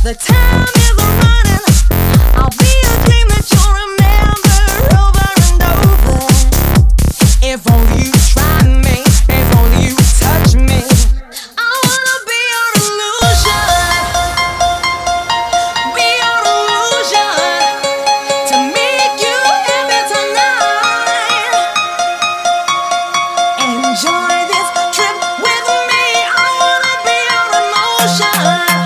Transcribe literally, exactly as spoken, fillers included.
The time is running. I'll be a dream that you'll remember over and over. If only you try me, if only you touch me. I wanna be your illusion, be your illusion, to make you happy tonight. Enjoy this trip with me. I wanna be your emotion.